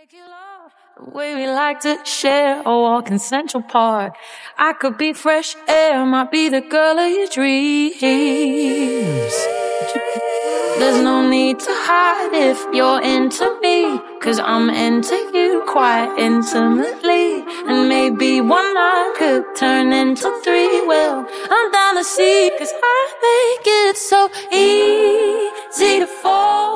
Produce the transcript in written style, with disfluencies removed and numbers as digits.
The way we like to share a walk in Central Park. I could be fresh air, might be the girl of your dreams. There's no need to hide if you're into me, 'cause I'm into you quite intimately. And maybe one night could turn into three. Well, I'm down to see, 'cause I make it so easy to fall